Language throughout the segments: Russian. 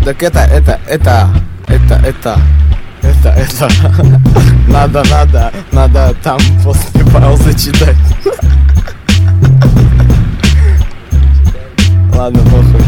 Так это надо там после паузы читать. Ладно, похуй.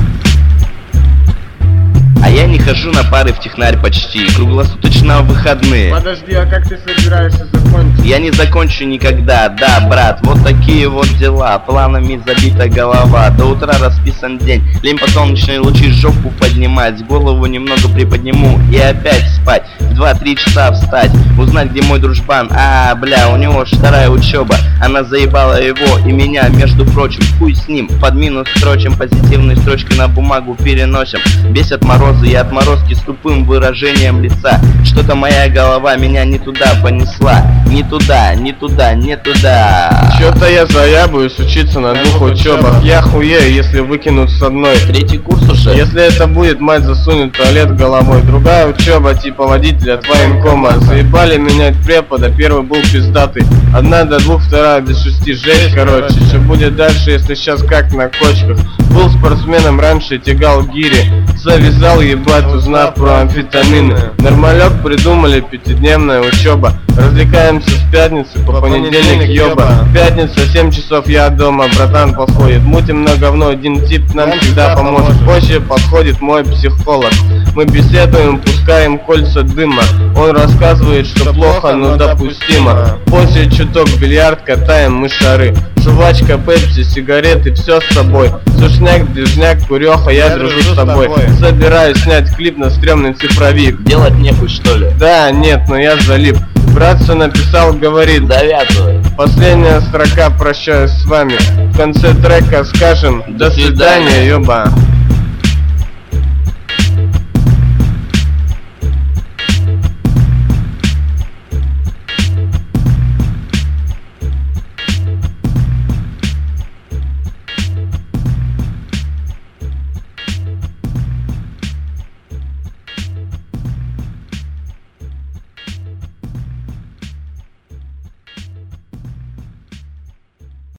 А я не хожу на пары в технарь почти, круглосуточно в выходные. Подожди, а как ты собираешься закончить? Я не закончу никогда, да, брат, вот такие вот дела. Планами забита голова, до утра расписан день. Лень под солнечные лучи жопу поднимать, голову немного приподниму и опять спать. В 2-3 часа встать, узнать, где мой дружбан. Бля, у него ж вторая учеба, она заебала его и меня, между прочим. Хуй с ним, под минус строчим, позитивной строчкой на бумагу переносим. Бесят морозы и отморозки с тупым выражением лица. Что-то моя голова меня не туда понесла. Не туда, не туда, не туда. Чё-то я заябаюсь учиться на 2 учебах. Я хуею, если выкинут с одной. 3-й курс уже? Если это будет, мать засунет в туалет головой. Другая учеба типа водителя, военкома. Заебали менять препода, первый был пиздатый. 1 до 2, 2 до 6, жесть, короче. Что будет дальше, если сейчас как на кочках? Был спортсменом раньше, тягал гири. Завязал ебать, узнав про амфетамины. Нормалек придумали, 5-дневная учеба. Развлекаемся с пятницы по понедельник, ёба. Пятница, 7 часов я дома, братан подходит. Мутим на говно, один тип нам всегда поможет. Позже подходит мой психолог. Мы беседуем, пускаем кольца дыма. Он рассказывает, что плохо, но допустимо. После чуток бильярд, катаем мы шары. Жвачка, пепси, сигареты, все с собой. Сушняк, движняк, куреха, я дружу с тобой. Собираюсь снять клип на стрёмный цифровик. Делать нехуй, что ли? Да, нет, но я залип. Братца написал, говорит: завязывай. Последняя строка, прощаюсь с вами. В конце трека скажем: до свидания, ёба.